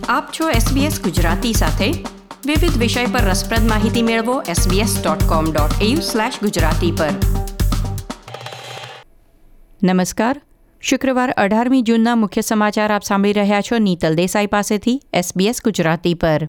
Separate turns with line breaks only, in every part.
આપ છો SBS ગુજરાતી સાથે વિવિધ વિષય પર રસપ્રદ માહિતી મેળવો sbs.com.au/gujarati પર. નમસ્કાર. શુક્રવાર 18મી જૂનના મુખ્ય સમાચાર આપ સાંભળી રહ્યા છો નીતલ દેસાઈ પાસેથી SBS ગુજરાતી પર.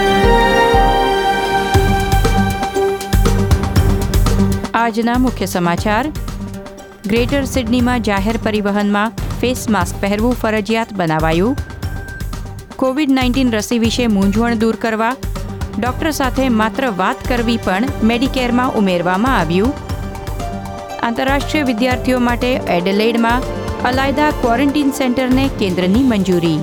આજના મુખ્ય સમાચાર. ગ્રેટર સિડનીમાં જાહેર પરિવહનમાં ફેસ માસ્ક પહેરવું ફરજિયાત બનાવાયું. કોવિડ-19 રસી વિશે મૂંઝવણ દૂર કરવા ડોક્ટર સાથે માત્ર વાત કરવી પણ મેડિકેરમાં ઉમેરવામાં આવ્યું. આંતરરાષ્ટ્રીય વિદ્યાર્થીઓ માટે એડેલેડમાં અલાયદા ક્વોરન્ટીન સેન્ટરને કેન્દ્રની મંજૂરી.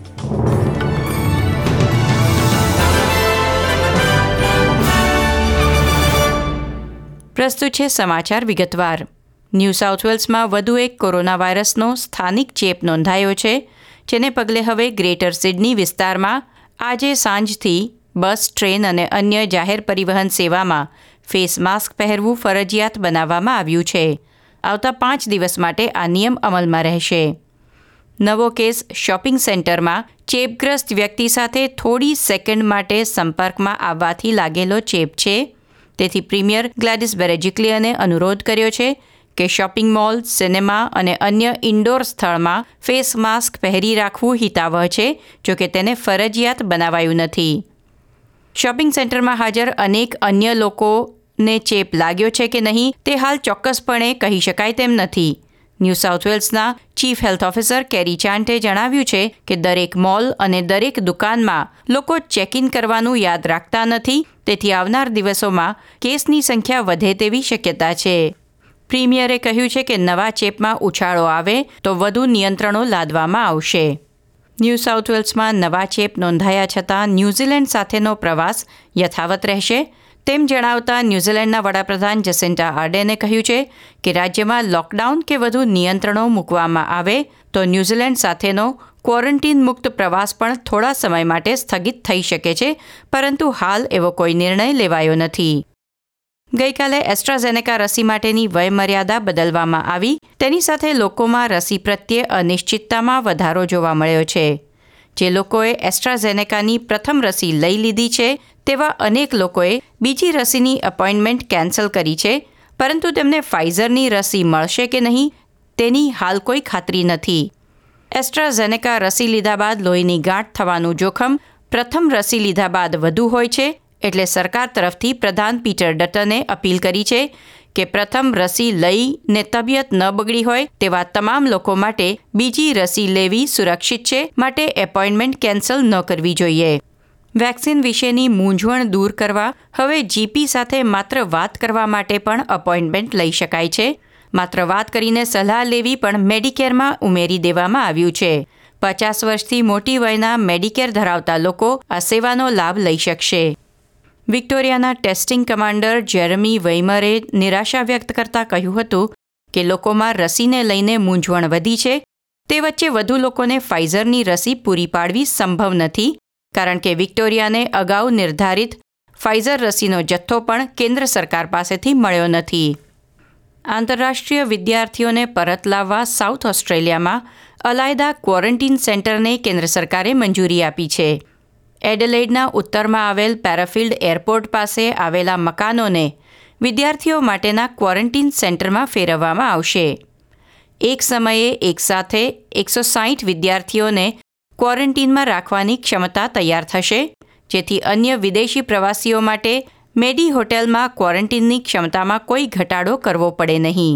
પ્રસ્તુત છે સમાચાર વિગતવાર. ન્યૂ સાઉથ વેલ્સમાં વધુ એક કોરોના વાયરસનો સ્થાનિક ચેપ નોંધાયો છે, જેને પગલે હવે ગ્રેટર સિડની વિસ્તારમાં આજે સાંજથી બસ, ટ્રેન અને અન્ય જાહેર પરિવહન સેવામાં ફેસ માસ્ક પહેરવું ફરજિયાત બનાવવામાં આવ્યું છે. આવતા 5 દિવસ માટે આ નિયમ અમલમાં રહેશે. નવો કેસ શોપિંગ સેન્ટરમાં ચેપગ્રસ્ત વ્યક્તિ સાથે થોડી સેકન્ડ માટે સંપર્કમાં આવવાથી લાગેલો ચેપ છે. તેથી પ્રીમિયર ગ્લેડિસ બેરેજિક્લિયને અનુરોધ કર્યો છે કે શોપિંગ મોલ, સિનેમા અને અન્ય ઇન્ડોર સ્થળમાં ફેસ માસ્ક પહેરી રાખવું હિતાવહ છે, જોકે તેને ફરજિયાત બનાવાયું નથી. શોપિંગ સેન્ટરમાં હાજર અનેક અન્ય લોકોને ચેપ લાગ્યો છે કે નહીં તે હાલ ચોક્કસપણે કહી શકાય તેમ નથી. ન્યૂ સાઉથ વેલ્સના chief health officer Kerry Chant જણાવ્યું છે કે દરેક મોલ અને દરેક દુકાનમાં લોકો ચેક ઇન કરવાનું યાદ રાખતા નથી, તેથી આવનાર દિવસોમાં કેસની સંખ્યા વધે તેવી શક્યતા છે. પ્રીમિયરે કહ્યું છે કે નવા ચેપમાં ઉછાળો આવે તો વધુ નિયંત્રણો લાદવામાં આવશે. ન્યૂ સાઉથ વેલ્સમાં નવા ચેપ નોંધાયા છતાં ન્યૂઝીલેન્ડ સાથેનો પ્રવાસ યથાવત રહેશે તેમ જણાવતા ન્યૂઝીલેન્ડના વડાપ્રધાન જસિન્ટા આર્ડેને કહ્યું છે કે રાજ્યમાં લોકડાઉન કે વધુ નિયંત્રણો મૂકવામાં આવે તો ન્યૂઝીલેન્ડ સાથેનો ક્વોરન્ટીન મુક્ત પ્રવાસ પણ થોડા સમય માટે સ્થગિત થઈ શકે છે, પરંતુ હાલ એવો કોઈ નિર્ણય લેવાયો નથી. ગઈકાલે એસ્ટ્રાઝેનેકા રસી માટેની વયમર્યાદા બદલવામાં આવી. તેની સાથે લોકોમાં રસી પ્રત્યે અનિશ્ચિતતામાં વધારો જોવા મળ્યો છે. જે લોકોએ એસ્ટ્રાઝેનેકાની પ્રથમ રસી લઈ લીધી છે તેવા અનેક લોકોએ બીજી રસીની એપોઇન્ટમેન્ટ કેન્સલ કરી છે, પરંતુ તેમને ફાઇઝરની રસી મળશે કે નહીં તેની હાલ કોઈ ખાતરી નથી. એસ્ટ્રાઝેનેકા રસી લીધા બાદ લોહીની ગાંઠ થવાનું જોખમ પ્રથમ રસી લીધા બાદ વધુ હોય છે, એટલે સરકાર તરફથી પ્રધાન પીટર ડટને અપીલ કરી છે કે પ્રથમ રસી લઈને તબિયત ન બગડી હોય તેવા તમામ લોકો માટે બીજી રસી લેવી સુરક્ષિત છે, માટે એપોઇન્ટમેન્ટ કેન્સલ ન કરવી જોઈએ. વેક્સિન વિશેની મૂંઝવણ દૂર કરવા હવે જીપી સાથે માત્ર વાત કરવા માટે પણ એપોઇન્ટમેન્ટ લઈ શકાય છે. માત્ર વાત કરીને સલાહ લેવી પણ મેડિકેરમાં ઉમેરી દેવામાં આવ્યું છે. 50 વર્ષથી મોટી વયના મેડિકેર ધરાવતા લોકો આ સેવાનો લાભ લઈ શકશે. વિક્ટોરિયાના ટેસ્ટિંગ કમાન્ડર જેરેમી વેઇમરે નિરાશા વ્યક્ત કરતા કહ્યું હતું કે લોકોમાં રસીને લઈને મૂંઝવણ વધી છે. તે વચ્ચે વધુ લોકોને ફાઇઝરની રસી પૂરી પાડવી સંભવ નથી, કારણ કે વિક્ટોરિયાને અગાઉ નિર્ધારિત ફાઇઝર રસીનો જથ્થો પણ કેન્દ્ર સરકાર પાસેથી મળ્યો નથી. આંતરરાષ્ટ્રીય વિદ્યાર્થીઓને પરત લાવવા સાઉથ ઓસ્ટ્રેલિયામાં અલાયદા ક્વોરન્ટીન સેન્ટરને કેન્દ્ર સરકારે મંજૂરી આપી છે. એડેલેડના ઉત્તરમાં આવેલ પેરાફિલ્ડ એરપોર્ટ પાસે આવેલા મકાનોને વિદ્યાર્થીઓ માટેના ક્વોરન્ટીન સેન્ટરમાં ફેરવવામાં આવશે. એક સમયે એકસાથે 160 વિદ્યાર્થીઓને ક્વોરન્ટીનમાં રાખવાની ક્ષમતા તૈયાર થશે, જેથી અન્ય વિદેશી પ્રવાસીઓ માટે મેડી હોટેલમાં ક્વોરન્ટીનની ક્ષમતામાં કોઈ ઘટાડો કરવો પડે નહીં.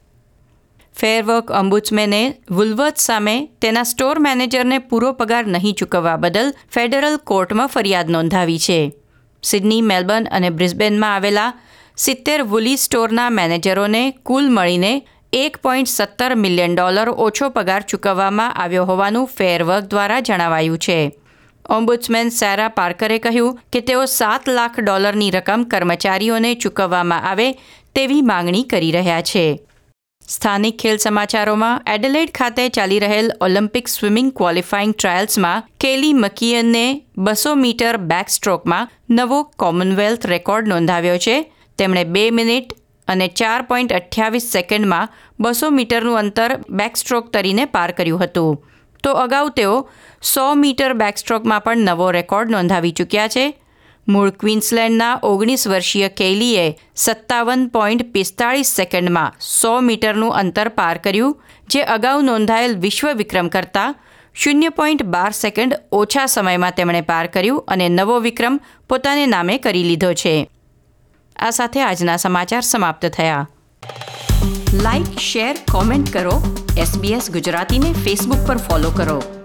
ફેર વર્ક ઓમ્બુડ્સમેને વુલવર્થ સામે તેના સ્ટોર મેનેજરને પૂરો પગાર નહીં ચૂકવવા બદલ ફેડરલ કોર્ટમાં ફરિયાદ નોંધાવી છે. સિડની, મેલબર્ન અને બ્રિસ્બેનમાં આવેલા 70 વુલી સ્ટોરના મેનેજરોને કુલ મળીને $1.17 મિલિયન ઓછો પગાર ચૂકવવામાં આવ્યો હોવાનું ફેર વર્ક દ્વારા જણાવાયું છે. ઓમ્બુડ્સમેન સેરા પાર્કરે કહ્યું કે તેઓ $7 લાખ રકમ કર્મચારીઓને ચૂકવવામાં આવે તેવી માંગણી કરી રહ્યા છે. સ્થાનિક ખેલ સમાચારોમાં એડેલેડ ખાતે ચાલી રહેલ ઓલિમ્પિક સ્વિમિંગ ક્વોલિફાઇંગ ટ્રાયલ્સમાં કેલી મકિયનને 200 મીટર બેકસ્ટ્રોકમાં નવો કોમનવેલ્થ રેકોર્ડ નોંધાવ્યો છે. તેમણે 2 મિનિટ અને 4.28 સેકન્ડમાં 200 મીટરનું અંતર બેકસ્ટ્રોક તરીને પાર કર્યું હતું. તો અગાઉ તેઓ 100 મીટર બેકસ્ટ્રોકમાં પણ નવો રેકોર્ડ નોંધાવી ચૂક્યા છે. મૂળ ક્વીન્સલેન્ડના 19 વર્ષીય કેલીએ 57.45 સેકન્ડમાં 100 મીટરનું અંતર પાર કર્યું, જે અગાઉ નોંધાયેલ વિશ્વ વિક્રમ કરતાં 0.12 સેકન્ડ ઓછા સમયમાં તેમણે પાર કર્યું અને નવો વિક્રમ પોતાને નામે કરી લીધો છે. આ સાથે આજના સમાચાર સમાપ્ત થયા. લાઇક, શેર, કોમેન્ટ કરો. SBS ગુજરાતીને ફેસબુક પર ફોલો કરો.